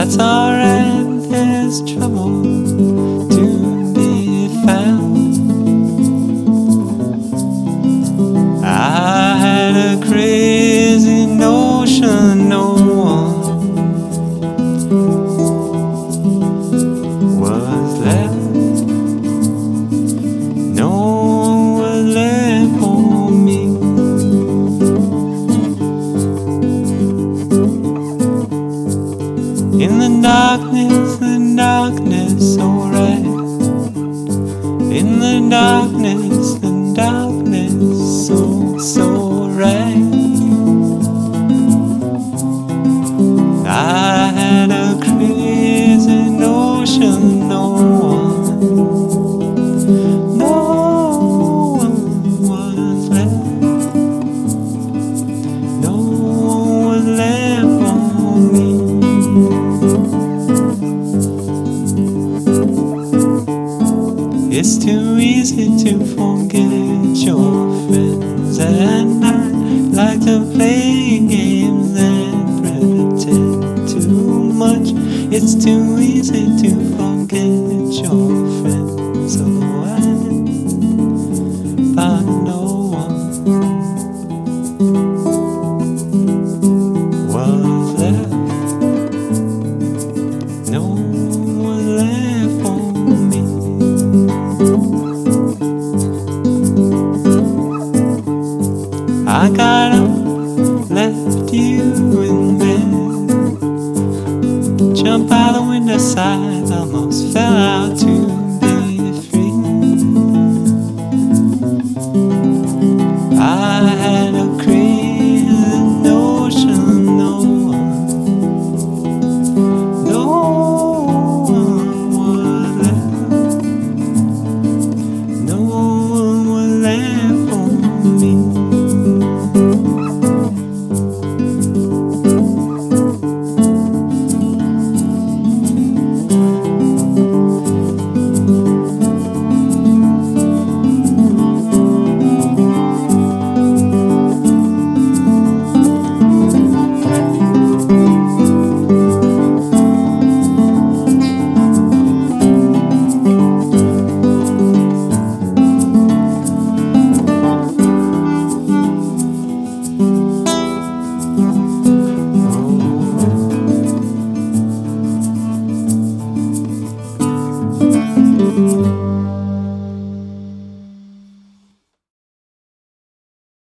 That's alright, there's trouble to be found. I had a crazy notion no one was left. No one was left for me. In the darkness, alright. In the darkness, so right. I had a crazy notion no one was left. No one was left for me. It's too easy to forget your friends at night. Like to play games and pretend too much. It's too easy to forget.